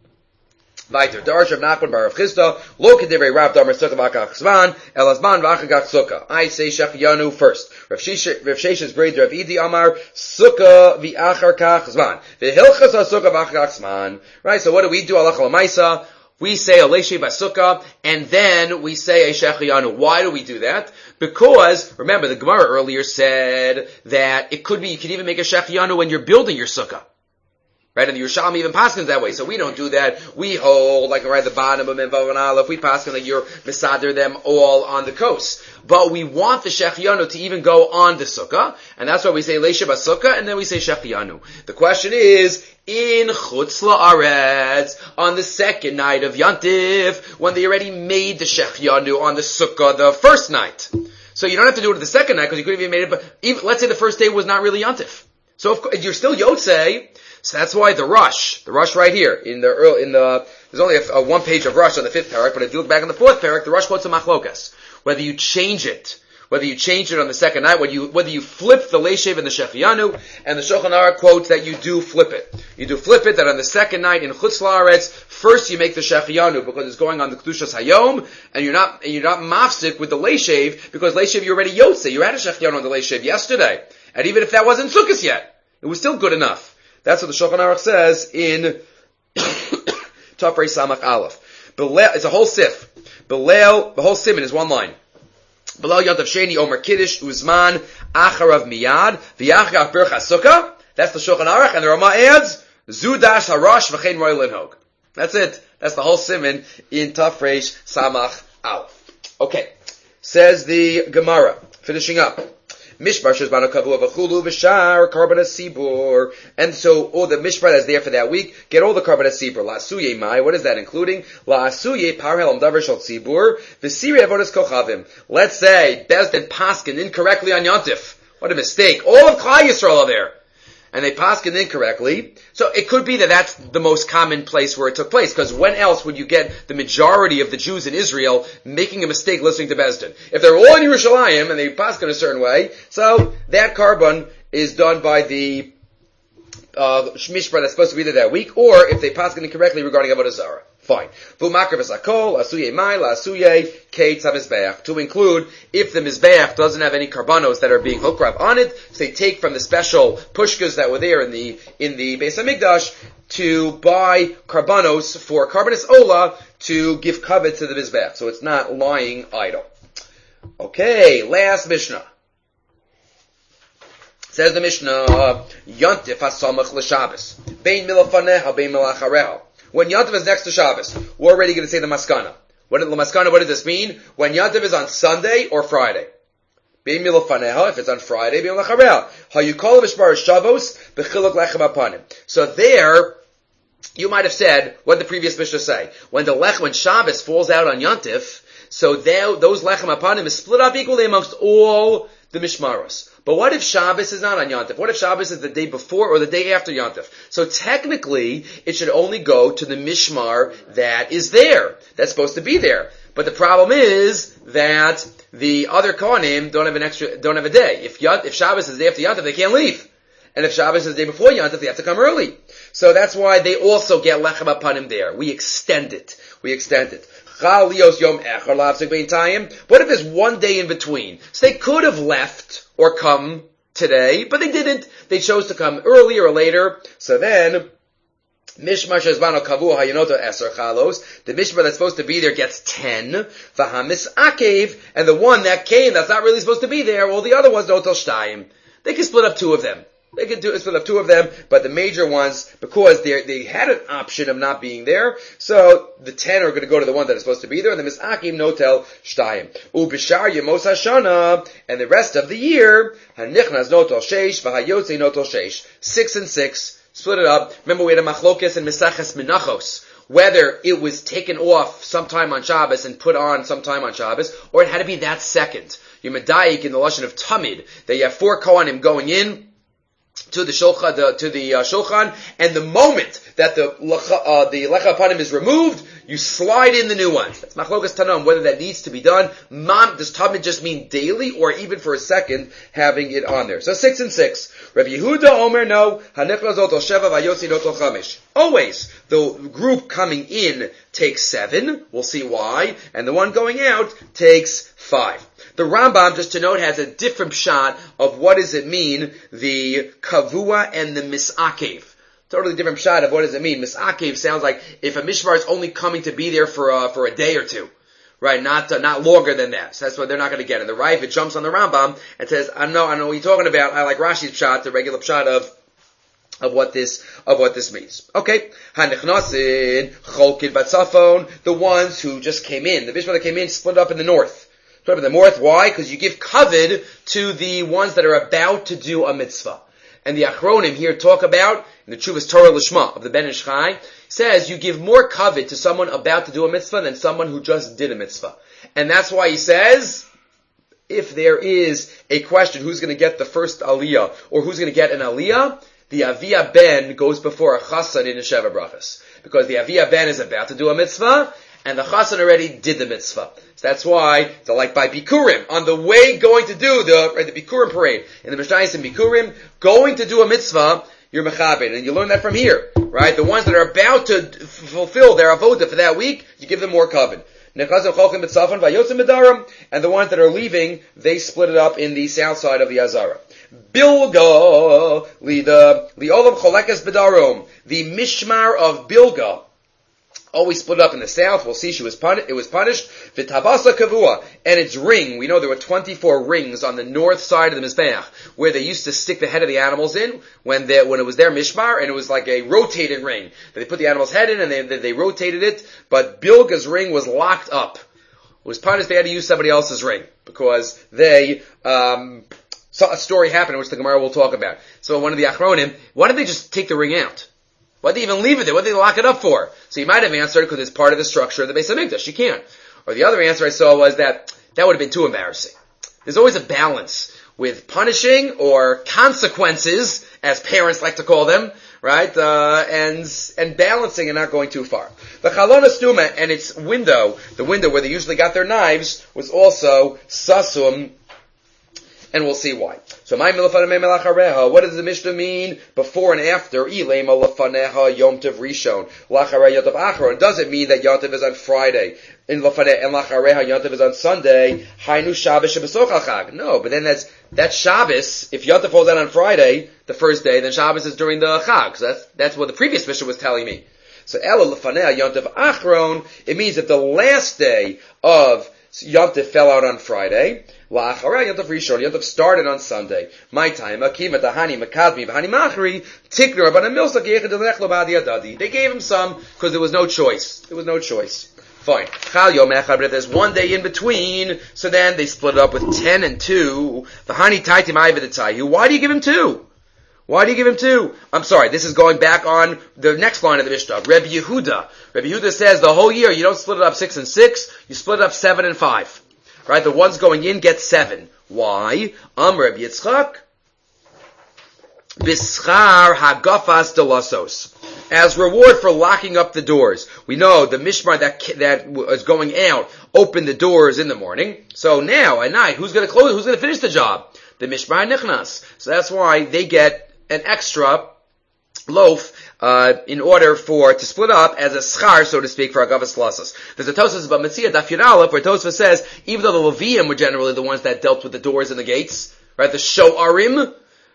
Weiter. Darsh of Nachman bar Rav Chisda, lo kedivrei Rav Damar Sukkah v'achach Zman, el Zman v'achach Sukkah. I say Shechiyanu first. Rav Sheshes brayed Rav Idi Amar, Sukkah v'achar kach Zman. V'hilchas ha-Sukkah v'achach Zman. Right, so what do we do? Halacha l'maisa. We say a Leishe Basukah, and then we say a Shechiyanu. Why do we do that? Because, remember, the Gemara earlier said that it could be, you could even make a Shechiyanu when you're building your Sukkah. Right? And the Yerushalmi even paskins that way. So we don't do that. We hold, like right at the bottom of Menvav and Aleph, we paskin that you're misader them all on the coast. But we want the Shechiyanu to even go on the Sukkah, and that's why we say Leishe Basukah, and then we say Shechiyanu. The question is, in Chutz La'aretz, on the second night of Yantif, when they already made the Shechiyanu on the Sukkah the first night. So you don't have to do it the second night, because you could have even made it, but even, let's say the first day was not really Yantif. So if, you're still Yotzei, so that's why the rush, the rush right here, in the, early, in the, there's only a, a one page of rush on the fifth parak, but if you look back in the fourth parak, the rush quotes a machlokas. Whether you change it, whether you change it on the second night, whether you, whether you flip the Leishev and the Shechiyanu, and the Shulchan Aruch quotes that you do flip it. You do flip it, that on the second night in Chutz La'aretz, first you make the Shechiyanu, because it's going on the Kedushas Hayom, and you're not, and you're not mafsik with the Leishev, because Leishev you already Yotze, you had a Shechiyanu on the Leishev yesterday. And even if that wasn't Sukkos yet, it was still good enough. That's what the Shulchan Aruch says in Tafrei Samach Aleph. It's a whole sif. Belel, the whole siman is one line. Belel Yantav Sheni Omer Kiddush Uzman Acharav Miyad V'Yachgav Bercha Sukkah. That's the Shulchan Aruch, and the Rama adds Zudash Harash V'Chein Roy Linhog. That's it. That's the whole siman in Tafrei Samach Aleph. Okay, says the Gemara. Finishing up. Mishbar Shezbano Kavu Avachulu Vishar Carbon Sibur. And so all the Mishbar that's there for that week, get all the Carbon Sibur. La Asuye Mai, what is that including? La Asuye Parhelam Davar Shal Sibur, Visiri Avodas Kochavim. Let's say Bezdin Paskin incorrectly on Yontif. What a mistake. All of Klal Yisrael are there. And they paskin incorrectly. So it could be that that's the most common place where it took place, because when else would you get the majority of the Jews in Israel making a mistake listening to Bezdin? If they're all in Yerushalayim and they paskin a certain way, so that carbon is done by the uh Mishpah that's supposed to be there that week, or if they paskin incorrectly regarding Avodah Zarah. Fine. To include, if the Mizbeach doesn't have any karbanos that are being hokrav on it, so they take from the special pushkas that were there in the, in the Beis HaMikdash to buy karbanos for karbanos ola to give kavod to the Mizbeach. So it's not lying idle. Okay, last Mishnah. Says the Mishnah, Yantif hasamach l'Shabbos, bein milafaneha, bein milachareha. When Yantiv is next to Shabbos, we're already going to say the Maskana. What did the Maskana, what does this mean? When Yantiv is on Sunday or Friday. Bein milafaneha, if it's on Friday, bein milachareha. Ha yukol v'shbar Shabbos, b'chiluk lechem apanim. So there, you might have said, what did the previous Mishnah say? When the lech, when Shabbos falls out on Yantif, so there, those lechem apanim is split up equally amongst all the Mishmaros. But what if Shabbos is not on Yantif? What if Shabbos is the day before or the day after Yantif? So technically, it should only go to the Mishmar that is there. That's supposed to be there. But the problem is that the other Kohanim don't have an extra, don't have a day. If Yant, if Shabbos is the day after Yantif, they can't leave. And if Shabbos is the day before Yantif, they have to come early. So that's why they also get lechem upon him there. We extend it. We extend it. What if there's one day in between? So they could have left or come today, but they didn't. They chose to come earlier or later. So then, Mishmar Shezbano Kavu Hayanoto Eser Chalos. The Mishmar that's supposed to be there gets ten. Vahamis Akev, and the one that came that's not really supposed to be there, well, the other ones Notel Shtayim. They can split up two of them. They can do split up two of them, but the major ones, because they they had an option of not being there, so the ten are going to go to the one that is supposed to be there, and the Misakim Notel Shtayim. Ubishar Yemos Hashana, and the rest of the year, Hanichnas Notel Sheish, Vahayotze Notel Sheish. Six and six. Split it up. Remember we had a machlokes and Mesaches Menachos, whether it was taken off sometime on Shabbos and put on sometime on Shabbos, or it had to be that second. You're medayik in the lashon of Tamid, that you have four Kohanim going in to the shulchan, the, to the uh, shulchan, and the moment that the uh, the lecha panim is removed, you slide in the new ones. That's machlokas tanam, whether that needs to be done. Mom, does tamid just mean daily, or even for a second having it on there? So six and six. Rabbi Yehuda Omer no hanechlazot al sheva vayotzi not al chamish. Always the group coming in takes seven. We'll see why, and the one going out takes five. The Rambam, just to note, has a different shot of what does it mean, the kavua and the misakev. Totally different shot of what does it mean. Misakev sounds like if a mishmar is only coming to be there for uh, for a day or two, right? Not uh, not longer than that. So that's what they're not going to get. And the Rav jumps on the Rambam and says, "I know, I know what you're talking about. I like Rashi's shot, the regular shot of." Of what this, of what this means. Okay. Hanichnasin, Cholkid Batzafon, the ones who just came in. The Mishmar that came in split up in the north. Split up in the north. Why? Because you give kavod to the ones that are about to do a mitzvah. And the Achronim here talk about, in the Chuvas Torah Lishma of the Ben Ish Chai, says you give more kavod to someone about to do a mitzvah than someone who just did a mitzvah. And that's why he says, if there is a question who's going to get the first aliyah, or who's going to get an aliyah, the Aviyah Ben goes before a Chassan in the Sheva Brachas. Because the Aviyah Ben is about to do a mitzvah, and the Chassan already did the mitzvah. So that's why, so like by Bikurim, on the way going to do the, right, the Bikurim parade, in the Mishnayos and Bikurim, going to do a mitzvah, you're Mechabed. And you learn that from here, right? The ones that are about to f- fulfill their avodah for that week, you give them more kavod. And the ones that are leaving, they split it up in the south side of the Azara. Bilga, the Olam Cholekes Bedarom, the Mishmar of Bilga, always split up in the south. We'll see she was punished, it was punished. V'tabasa Kavua, and its ring. We know there were twenty-four rings on the north side of the Mizbeach, where they used to stick the head of the animals in when they, when it was their Mishmar, and it was like a rotated ring. They put the animal's head in and they, they, they rotated it, but Bilga's ring was locked up. It was punished, they had to use somebody else's ring, because they, um, So a story happened, which the Gemara will talk about. So one of the Achronim, why did they just take the ring out? Why did they even leave it there? What did they lock it up for? So you might have answered, because it's part of the structure of the Beis HaMikdash. You can't. Or the other answer I saw was that that would have been too embarrassing. There's always a balance with punishing or consequences, as parents like to call them, right? Uh, and and balancing and not going too far. The Chalona Stuma and its window, the window where they usually got their knives, was also Sasum, and we'll see why. So, what does the Mishnah mean before and after? Yom Tov Rishon, Yom Tov Achron. Does it mean that Yom Tov is on Friday and Lachareha Yom Tov is on Sunday? Hainu Shabbos Shebesoch Chag. No, but then that's that's Shabbos. If Yom Tov falls out on Friday, the first day, then Shabbos is during the Chag. So that's that's what the previous Mishnah was telling me. So Ela Lefaneh Yom Tov Achron. It means that the last day of Yom Tov fell out on Friday. La'acharei Yom Tov Rishon. Yom Tov started on Sunday. My time. Akim Atahani Makadmi V'Hani Machri Tikner Rabbanan Milsa Geichad Delechlo Badi Adadi. They gave him some because there was no choice. There was no choice. Fine. Chal Yom Echad. But if there's one day in between, so then they split it up with ten and two. V'Hani Taitim Ayveditai. Why do you give him two? Why do you give him two? I'm sorry, this is going back on the next line of the Mishnah. Rebbe Yehuda. Rebbe Yehuda says the whole year you don't split it up six and six, you split it up seven and five. Right? The ones going in get seven. Why? Am Rebbe Yitzchak. Bischar hagafas delasos. As reward for locking up the doors. We know the mishmar that that was going out opened the doors in the morning. So now at night, who's going to close? Who's going to finish the job? The mishmar nichnas. So that's why they get an extra loaf uh, in order for to split up as a schar, so to speak, for Agavas Lassos. There's a Tosfos about Metzia Daf Yud Aleph where Tosfos says even though the Levium were generally the ones that dealt with the doors and the gates, right, the Shoarim.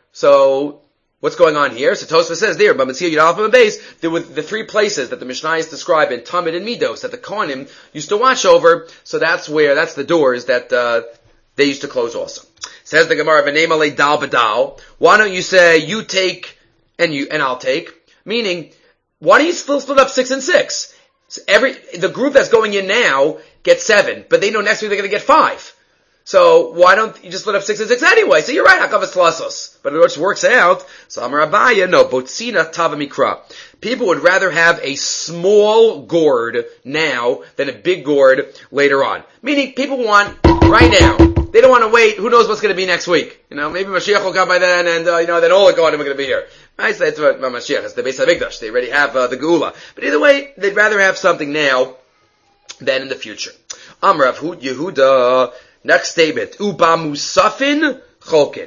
So what's going on here? So Tosfos says there, but Metzia Yud Aleph on the base, there were the three places that the Mishnayos describe in Tamid and Midos that the Kohanim used to watch over. So that's where that's the doors that uh, they used to close also. Says the Gemara, V'neima le dal b'dal. Why don't you say you take and you and I'll take? Meaning, why don't you still split up six and six? So every the group that's going in now gets seven, but they know next week they're going to get five. So why don't you just split up six and six anyway? So you're right, Hakavas Tlasos. But it just works out. So Amar Abaya, no, Botzina Tava Mikra. People would rather have a small gourd now than a big gourd later on. Meaning, people want right now. They don't want to wait. Who knows what's going to be next week? You know, maybe Mashiach will come by then, and uh, you know, then all the Kohanim are going to be here. I say that's what Mashiach is. The Beis Hamikdash. They already have uh, the Geula. But either way, they'd rather have something now than in the future. Amrav Yehuda. Next statement. Uba Musafin Cholkin.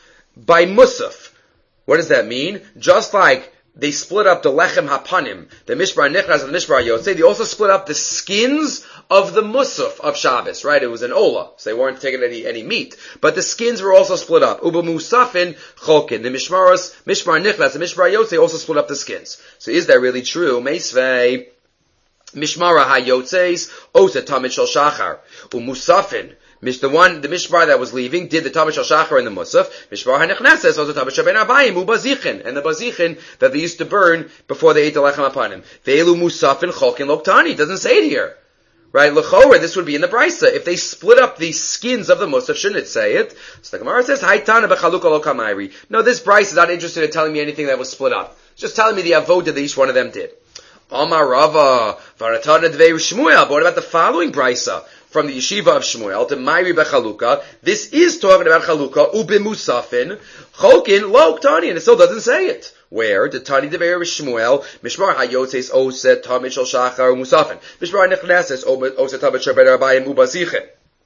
By Musaf. What does that mean? Just like they split up the Lechem Hapanim, the Mishbar Nichras and the Mishbar Yotzei, they also split up the skins of the Musaf of Shabbos, right? It was an Ola, so they weren't taking any, any meat. But the skins were also split up. Uba Musafin Cholkin. The Mishmaros, Mishbar Nichras and Mishbar Yotzei also split up the skins. So is that really true? Meisvei Mishmara HaYotzeis Osa Tamid Shel Shachar. Umusafin. The one, the Mishbar that was leaving, did the Tamid Shel Shachar and the Musaf. Mishbar HaNechneses, also Tamid Shel Ben Abayim, Ubazichin, and the Bazichin that they used to burn before they ate the Lechem Apanim. Ve'elu Musafin Cholkin Loktani. It doesn't say it here. Right? L'chorah, this would be in the Brisa. If they split up the skins of the Musaf, shouldn't it say it? So the Gemara says, Haitana Bechaluka Lo Kamayri. No, this Brisa is not interested in telling me anything that was split up. It's just telling me the avodah that each one of them did. Amar Rava, Varatana Dvei Shmuel. But what about the following Brisa? From the yeshiva of Shmuel to Mayri bechaluka. This is talking about chaluka ubimusafin cholkin lo ktani, and it still doesn't say it. Where the tani dever Shmuel mishmar hayotzeis oset tamid shel shachar musafin mishmar nechneses oset tamid shel ben arbayim ubazichin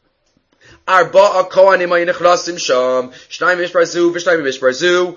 arba kohanim hayinechnasim sham shnayim mishmar zu v'shnayim mishmar zu.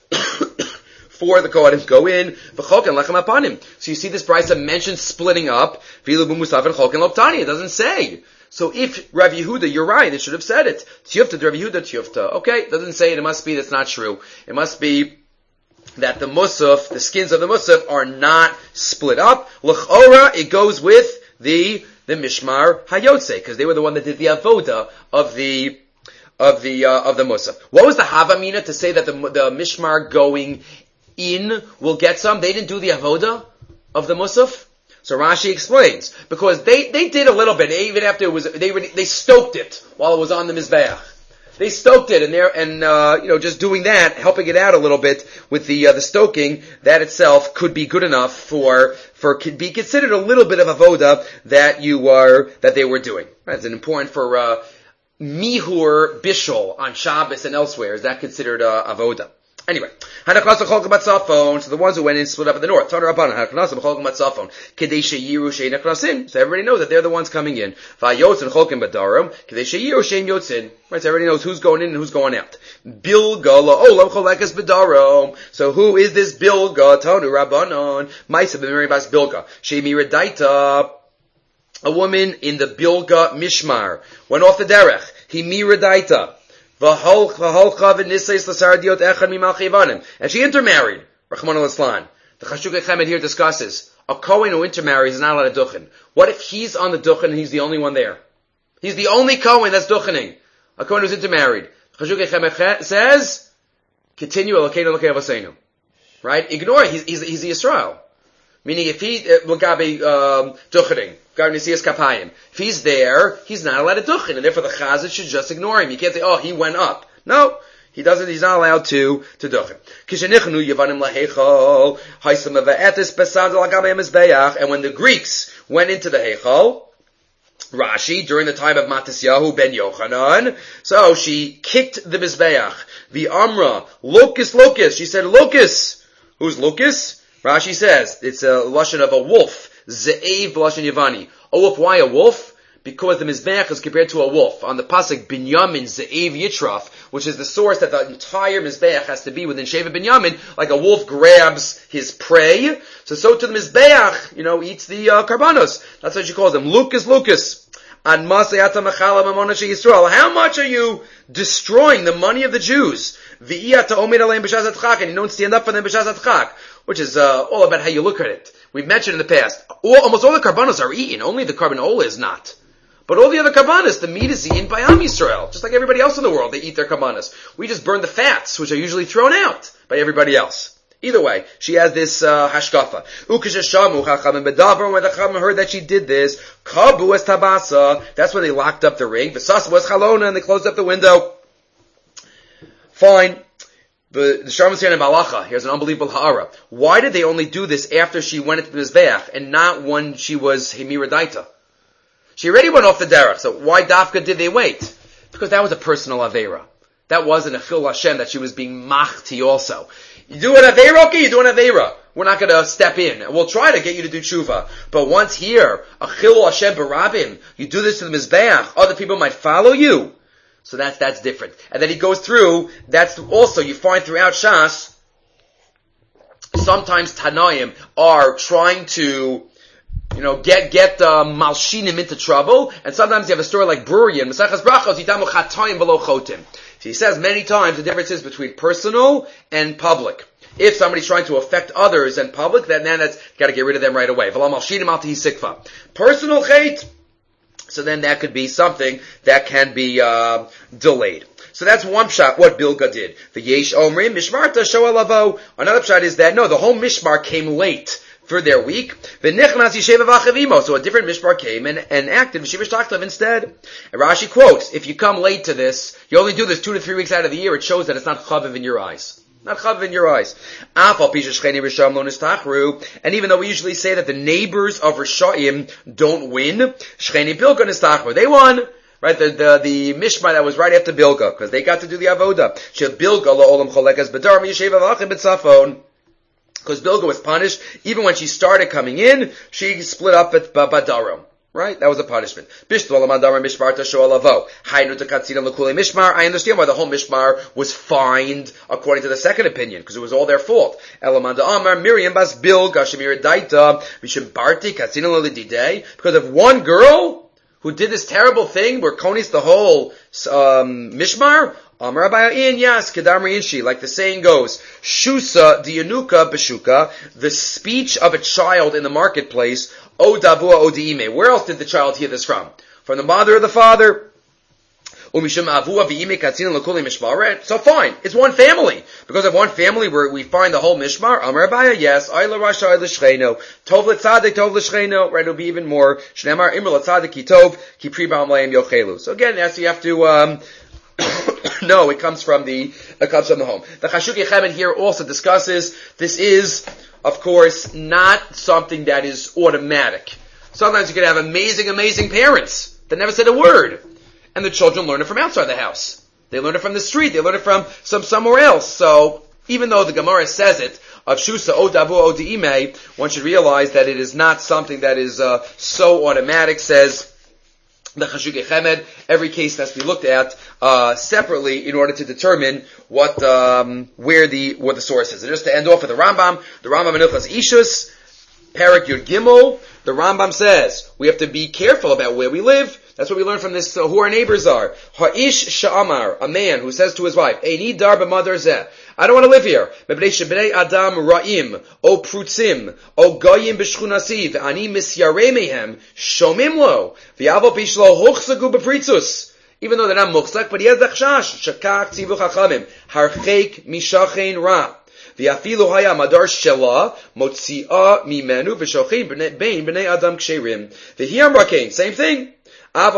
Four the Kohanim go in, v'cholken lechem apanim. So you see this brisa mentions splitting up, v'ilu b'musaf and cholken loktani. It doesn't say. So if Rav Yehuda, you're right, it should have said it. Tiyufta, Rav Yehuda, tiyufta. Okay, it doesn't say it. It must be that's not true. It must be that the musaf, the skins of the musaf, are not split up. L'chora, it goes with the the mishmar hayotze, because they were the one that did the avoda of the of the uh, of the musaf. What was the havamina to say that the the mishmar going in will get some? They didn't do the avoda of the musaf. So Rashi explains, because they, they did a little bit, even after it was, they they stoked it while it was on the Mizbeach. They stoked it, and they're, and, uh, you know, just doing that, helping it out a little bit with the, uh, the stoking, that itself could be good enough for, for, could be considered a little bit of avoda that you are, that they were doing. Right? It's important for, uh, mihur bishul on Shabbos and elsewhere. Is that considered, uh, avoda? Anyway, so the ones who went in split up in the north. So everybody knows that they're the ones coming in. Right, so everybody knows who's going in and who's going out. So who is this Bilga? Tonu Rabbanon. Maisa b'miribas Bilga. Shemi Redaita. A woman in the Bilga Mishmar went off the derech. He Miredaita. And she intermarried. Rachmana litzlan. The Chashuk Chemed here discusses a Kohen who intermarries is not allowed to duchen. What if he's on the duchen and he's the only one there? He's the only Kohen that's duchening. A Kohen who's intermarried. The Chashuk Chemed says, continue Elokeinu Elokei Avosenu. Right? Ignore it. He's, he's, he's the Yisrael. Meaning if he, Mugabe, um, duchening. If he's there, he's not allowed to duchen, and therefore the chazan should just ignore him. You can't say, oh, he went up. No, he doesn't, he's not allowed to, to duchen. And when the Greeks went into the Heichal, Rashi, during the time of Matisyahu ben Yochanan, so she kicked the Mizbeach. The Amra, locus, locus. She said, locus. Who's locus? Rashi says, it's a lashon of a wolf. Ze'ev b'lashon Yavani. A wolf, why a wolf? because the Mizbeach is compared to a wolf. On the pasuk Binyamin Ze'ev Yitraf, which is the source that the entire Mizbeach has to be within Sheva Binyamin, like a wolf grabs his prey. So, so to the Mizbeach, you know, eats the uh, karbanos. That's what she calls them. Lucas, Lucas. How much are you destroying the money of the Jews? And you don't stand up for them b'shas hatchak, which is uh, all about how you look at it. We've mentioned in the past, all, almost all the karbanos are eaten, only the karban ola is not. But all the other karbanos, the meat is eaten by Am Yisrael, just like everybody else in the world, they eat their karbanos. We just burn the fats, which are usually thrown out by everybody else. Either way, she has this uh, hashkafa. Ukesheshamu chachamim bedavar, when the chachamim heard that she did this, kabu es tabasa, that's when they locked up the ring. V'sas was chalona, and they closed up the window. Fine. The, the Sharm Tziyana Malacha, here's an unbelievable ha'ara. Why did they only do this after she went into the Mizbeach, and not when she was Hemira Daita? She already went off the derech, so why dafka did they wait? Because that was a personal avera. That wasn't a chil Hashem that she was being machti also. You do an avera, okay, you do an avera. We're not gonna step in. We'll try to get you to do tshuva. But once here, a chil Hashem barabim, you do this to the Mizbeach, other people might follow you. So that's, that's different. And then he goes through, that's also, you find throughout Shas, sometimes Tanaim are trying to, you know, get, get, uh, Malshinim into trouble, and sometimes you have a story like Brurian, Mesachas Brachos, Yitamu Chatoim V'lo Chotim. So he says many times the difference is between personal and public. If somebody's trying to affect others and public, then, then that's, gotta get rid of them right away. V'lo Malshinim Al Tihi Sikva. Personal chait, so then that could be something that can be uh, delayed. So that's one pshat, what Bilga did. The Yesh Omrim, Mishmarta Shoalavo. Another pshat is that, no, the whole Mishmar came late for their week. So a different Mishmar came and, and acted V'shivish Tachtov instead. And Rashi quotes, if you come late to this, you only do this two to three weeks out of the year, it shows that it's not chaviv in your eyes. Not chav in your eyes. And even though we usually say that the neighbors of Rishayim don't win, Shcheni Bilga Nistachru, they won. Right, the, the, the Mishmar that was right after Bilga, because they got to do the Avoda. Bilga la'olam cholekas b'dar miyashev avachim b'tzafon. Because Bilga was punished, even when she started coming in, she split up at Badarom. Right? That was a punishment. I understand why the whole Mishmar was fined according to the second opinion, because it was all their fault. Because of one girl who did this terrible thing where Konis the whole um, Mishmar, like the saying goes, Shusa diyanuka b'shuka, the speech of a child in the marketplace, O davua o diime. Where else did the child hear this from? From the mother or the father? So fine, it's one family. Because of one family where we find the whole Mishmar, Amar Abaya, yes, Ayla Rasha Ayla Shcheno, Tov L'Tzadik, Tov L'Shcheno, right, it'll be even more, Shnemar Imr L'Tzadik Ki Tov, Ki Pri Ba'am Le'em Yochelu. So again, that's, you have to, um, no, it comes from the, it comes from the home. The Chashuk Yechemen here also discusses, this is, of course, not something that is automatic. Sometimes you can have amazing, amazing parents that never said a word. And the children learn it from outside the house. They learn it from the street. They learn it from some somewhere else. So, even though the Gemara says it, of Shusa O Davu O Diime, one should realize that it is not something that is uh, so automatic, says the Chashuk Yechemed. Every case has to be looked at uh, separately in order to determine what, um, where the, what the source is. And just to end off with the Rambam, the Rambam in Ilchas Ishus, Parak Yud Gimel, the Rambam says, we have to be careful about where we live. That's what we learn from this, uh, who our neighbors are. Ha'ish sha'amar, a man who says to his wife, Eini dar b'madar zeh, I don't want to live here. Mebnei shebnei adam ra'im, o prutzim, o goyim b'shchunasi, v'ani misyarei mehem, shomim lo, v'yavo bishlo hochsagu b'pritzus. Even though they're not muchsak, but he has the chashash, shakach tzivu chachamim, harcheik mishachein ra. V'afilu haya madar shela, motzi'a mimenu, v'shochin bein b'nei adam ksherim. V'hi amrakein, same thing. The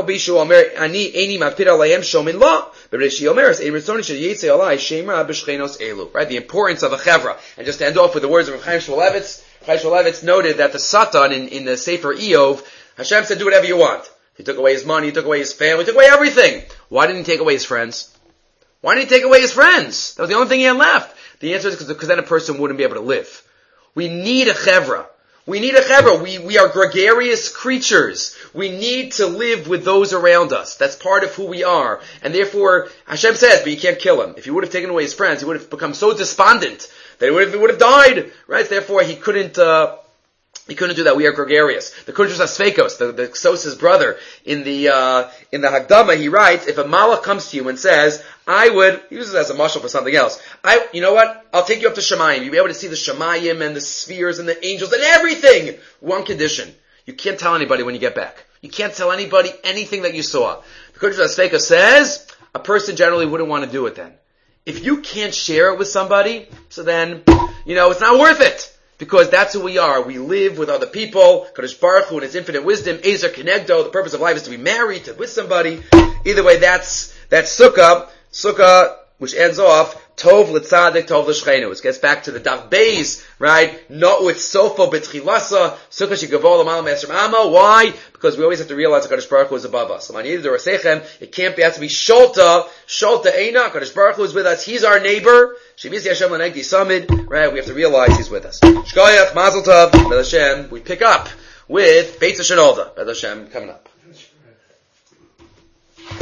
importance of a chevra. And just to end off with the words of Chaim Shmulevitz, Chaim Shmulevitz noted that the Satan in, in the Sefer Eov, Hashem said, do whatever you want. He took away his money, he took away his family, he took away everything. Why didn't he take away his friends? Why didn't he take away his friends? That was the only thing he had left. The answer is because then a person wouldn't be able to live. We need a chevra. We need a chevra. We, we are gregarious creatures. We need to live with those around us. That's part of who we are. And therefore, Hashem says, but you can't kill him. If you would have taken away his friends, he would have become so despondent that he would have, he would have died. Right? Therefore, he couldn't, uh, he couldn't do that. We are gregarious. The Kudros Asfekos, the, the Ksos' brother, in the, uh, in the Hagdama, he writes, if a malach comes to you and says, I would, he uses it as a mashal for something else. I, you know what? I'll take you up to Shemayim. You'll be able to see the Shemayim and the spheres and the angels and everything. One condition. You can't tell anybody when you get back. You can't tell anybody anything that you saw. The Kudros Asfekos says, a person generally wouldn't want to do it then. If you can't share it with somebody, so then, you know, it's not worth it. Because that's who we are. We live with other people. Kadosh Baruch Hu in his infinite wisdom, Ezer Kenegdo, the purpose of life is to be married, to with somebody. Either way, that's, that's Sukkah. Sukkah, which ends off, Tov l'tzadik, Tov l'shchenu. It gets back to the Dav Beis, right? Not with Sofo b'tchilasa, Sukkah shigavol l'mal me'esrim amo. Why? Because we always have to realize that Kadosh Baruch Hu is above us. It can't be, it has to be Sholta, Sholta Eina, Kadosh Baruch Hu is with us. He's our neighbor. Shemisi Hashem l'negdi samid, right? We have to realize he's with us. Shkoyach, Mazel Tov, B'ez Hashem, we pick up with Beitza Shenolda, B'ez Hashem, coming up.